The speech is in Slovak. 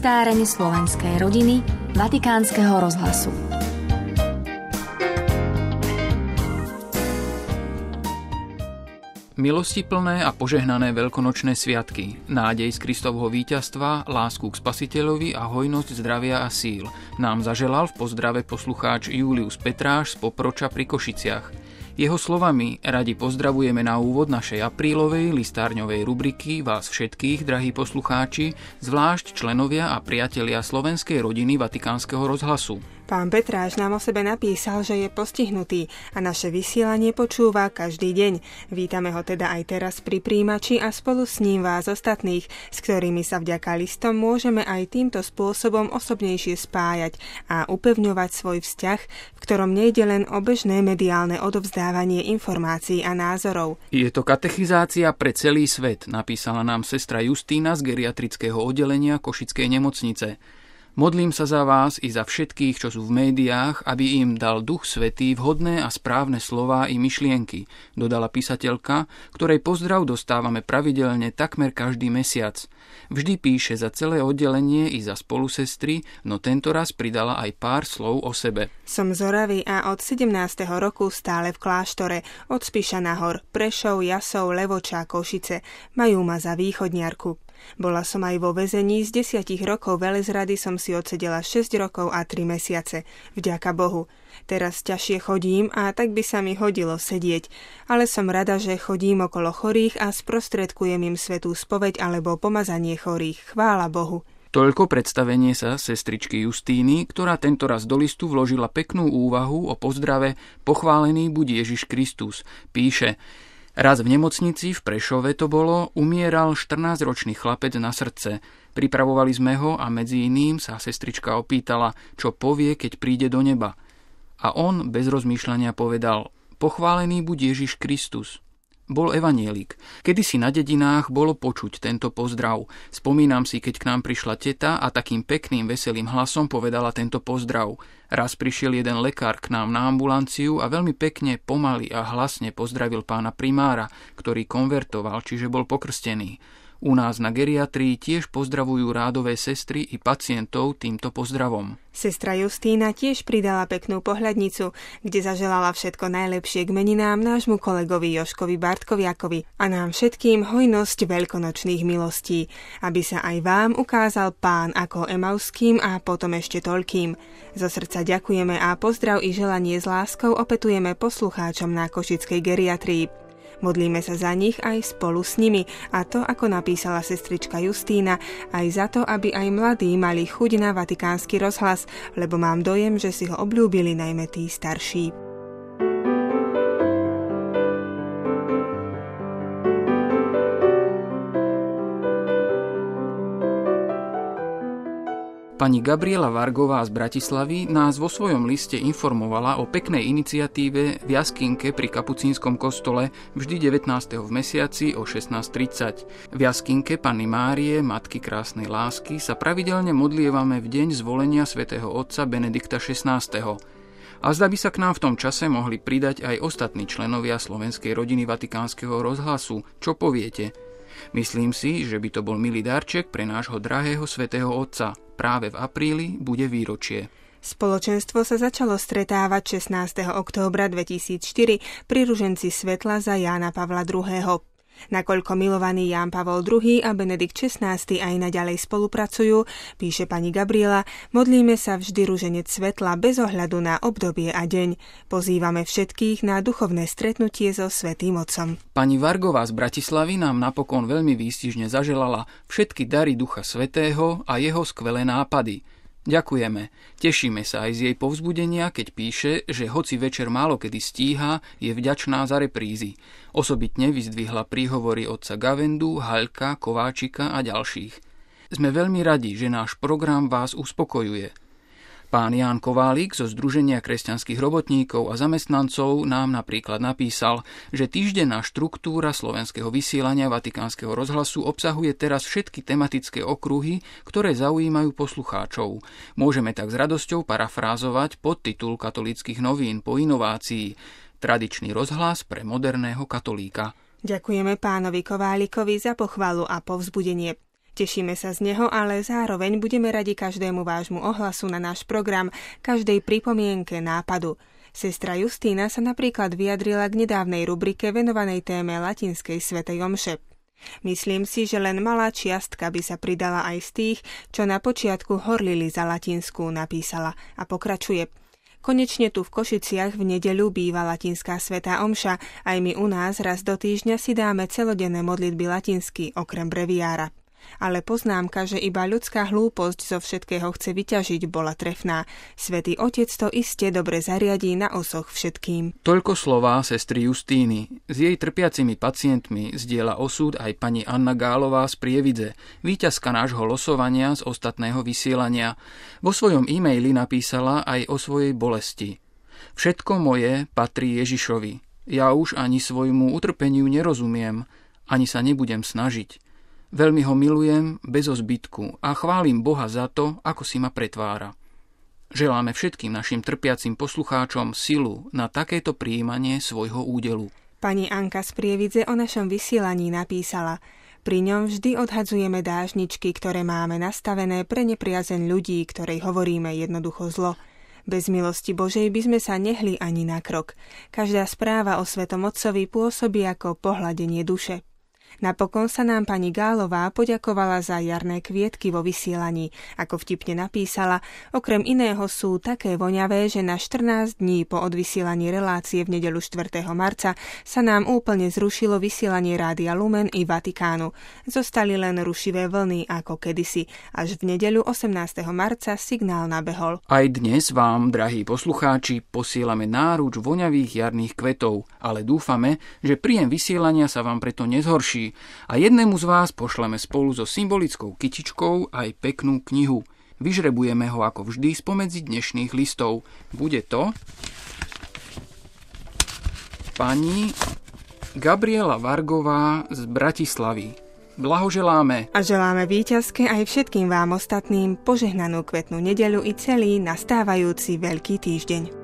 Listáreň slovenskej rodiny Vatikánskeho rozhlasu. Milostiplné a požehnané veľkonočné sviatky, nádej z Kristovho víťazstva, lásku k Spasiteľovi a hojnosť zdravia a síl nám zaželal v pozdrave poslucháč Julius Petráš z Poproča pri Košiciach. Jeho slovami radi pozdravujeme na úvod našej aprílovej listárňovej rubriky vás všetkých, drahí poslucháči, zvlášť členovia a priatelia slovenskej rodiny Vatikánskeho rozhlasu. Pán Petráš nám o sebe napísal, že je postihnutý a naše vysielanie počúva každý deň. Vítame ho teda aj teraz pri príjimači a spolu s ním vás ostatných, s ktorými sa vďaka listom môžeme aj týmto spôsobom osobnejšie spájať a upevňovať svoj vzťah, v ktorom nejde len o bežné mediálne odovzdávanie informácií a názorov. Je to katechizácia pre celý svet, napísala nám sestra Justína z geriatrického oddelenia Košickej nemocnice. Modlím sa za vás i za všetkých, čo sú v médiách, aby im dal Duch Svätý vhodné a správne slová i myšlienky, dodala písateľka, ktorej pozdrav dostávame pravidelne takmer každý mesiac. Vždy píše za celé oddelenie i za spolusestry, no tentoraz pridala aj pár slov o sebe. Som z Oravy a od 17. roku stále v kláštore, od Spiša nahor, Prešov, Jasov, Levoča, Košice. Majú ma za východniarku. Bola som aj vo väzení, z 10 rokov velezrady som si odsedela 6 rokov a 3 mesiace. Vďaka Bohu. Teraz ťažšie chodím a tak by sa mi hodilo sedieť. Ale som rada, že chodím okolo chorých a sprostredkujem im svätú spoveď alebo pomazanie chorých. Chvála Bohu. Toľko predstavenie sa sestričky Justíny, ktorá tentoraz do listu vložila peknú úvahu o pozdrave Pochválený buď Ježiš Kristus. Píše: Raz v nemocnici v Prešove to bolo, umieral 14-ročný chlapec na srdce. Pripravovali sme ho a medzi iným sa sestrička opýtala, čo povie, keď príde do neba. A on bez rozmýšľania povedal: Pochválený buď Ježiš Kristus. Bol evanjelik. Kedysi na dedinách bolo počuť tento pozdrav. Spomínam si, keď k nám prišla teta a takým pekným, veselým hlasom povedala tento pozdrav. Raz prišiel jeden lekár k nám na ambulanciu a veľmi pekne, pomaly a hlasne pozdravil pána primára, ktorý konvertoval, čiže bol pokrstený. U nás na geriatrii tiež pozdravujú rádové sestry i pacientov týmto pozdravom. Sestra Justína tiež pridala peknú pohľadnicu, kde zaželala všetko najlepšie k meninám nášmu kolegovi Jožkovi Bartkoviakovi a nám všetkým hojnosť veľkonočných milostí, aby sa aj vám ukázal Pán ako emauským a potom ešte toľkým. Zo srdca ďakujeme a pozdrav i želanie s láskou opetujeme poslucháčom na košickej geriatrii. Modlíme sa za nich aj spolu s nimi a to, ako napísala sestrička Justína, aj za to, aby aj mladí mali chuť na Vatikánsky rozhlas, lebo mám dojem, že si ho obľúbili najmä tí starší. Pani Gabriela Vargová z Bratislavy nás vo svojom liste informovala o peknej iniciatíve v Jaskinke pri Kapucínskom kostole vždy 19. v mesiaci o 16:30. V Jaskinke Panny Márie, Matky krásnej lásky, sa pravidelne modlievame v deň zvolenia svätého otca Benedikta XVI. A zda by sa k nám v tom čase mohli pridať aj ostatní členovia slovenskej rodiny Vatikánskeho rozhlasu. Čo poviete? Myslím si, že by to bol milý darček pre nášho drahého svätého otca. Práve v apríli bude výročie. Spoločenstvo sa začalo stretávať 16. októbra 2004 pri ruženci svetla za Jána Pavla II. Nakoľko milovaný Ján Pavol II a Benedikt XVI aj naďalej spolupracujú, píše pani Gabriela, modlíme sa vždy ruženec svetla bez ohľadu na obdobie a deň. Pozývame všetkých na duchovné stretnutie so Svätým Otcom. Pani Vargová z Bratislavy nám napokon veľmi výstižne zaželala všetky dary Ducha Svätého a jeho skvelé nápady. Ďakujeme. Tešíme sa aj z jej povzbudenia, keď píše, že hoci večer málo kedy stíha, je vďačná za reprízy. Osobitne vyzdvihla príhovory otca Gavendu, Haľka, Kováčika a ďalších. Sme veľmi radi, že náš program vás uspokojuje. Pán Ján Koválik zo Združenia kresťanských robotníkov a zamestnancov nám napríklad napísal, že týždenná štruktúra slovenského vysielania Vatikánskeho rozhlasu obsahuje teraz všetky tematické okruhy, ktoré zaujímajú poslucháčov. Môžeme tak s radosťou parafrázovať podtitul katolíckych novín po inovácii Tradičný rozhlas pre moderného katolíka. Ďakujeme pánovi Koválikovi za pochvalu a povzbudenie. Tešíme sa z neho, ale zároveň budeme radi každému vášmu ohlasu na náš program, každej pripomienke, nápadu. Sestra Justína sa napríklad vyjadrila k nedávnej rubrike venovanej téme latinskej svätej omše. Myslím si, že len malá čiastka by sa pridala aj z tých, čo na počiatku horlili za latinskú, napísala a pokračuje. Konečne tu v Košiciach v nedeľu býva latinská svätá omša, aj my u nás raz do týždňa si dáme celodenné modlitby latinsky, okrem breviára. Ale poznámka, že iba ľudská hlúposť zo všetkého chce vyťažiť, bola trefná. Svätý Otec to iste dobre zariadí na osoch všetkým. Toľko slová sestry Justíny. S jej trpiacimi pacientmi zdieľa osud aj pani Anna Gálová z Prievidze, víťazka nášho losovania z ostatného vysielania. Vo svojom e-maili napísala aj o svojej bolesti. Všetko moje patrí Ježišovi. Ja už ani svojmu utrpeniu nerozumiem, ani sa nebudem snažiť. Veľmi ho milujem bez zbytku a chválim Boha za to, ako si ma pretvára. Želáme všetkým našim trpiacim poslucháčom silu na takéto prijímanie svojho údelu. Pani Anka z Prievidze o našom vysielaní napísala: Pri ňom vždy odhadzujeme dážničky, ktoré máme nastavené pre nepriazeň ľudí, ktorej hovoríme jednoducho zlo. Bez milosti Božej by sme sa nehli ani na krok. Každá správa o Svetom Otcovi pôsobí ako pohľadenie duše. Napokon sa nám pani Gálová poďakovala za jarné kvietky vo vysielaní. Ako vtipne napísala, okrem iného sú také voňavé, že na 14 dní po odvysielaní relácie v nedeľu 4. marca sa nám úplne zrušilo vysielanie Rádia Lumen i Vatikánu. Zostali len rušivé vlny ako kedysi. Až v nedeľu 18. marca signál nabehol. Aj dnes vám, drahí poslucháči, posielame náruč voňavých jarných kvetov, ale dúfame, že príjem vysielania sa vám preto nezhorší. A jednému z vás pošleme spolu so symbolickou kytičkou aj peknú knihu. Vyžrebujeme ho ako vždy spomedzi dnešných listov. Bude to pani Gabriela Vargová z Bratislavy. Blahoželáme. A želáme víťazke aj všetkým vám ostatným požehnanú kvetnú nedeľu i celý nastávajúci Veľký týždeň.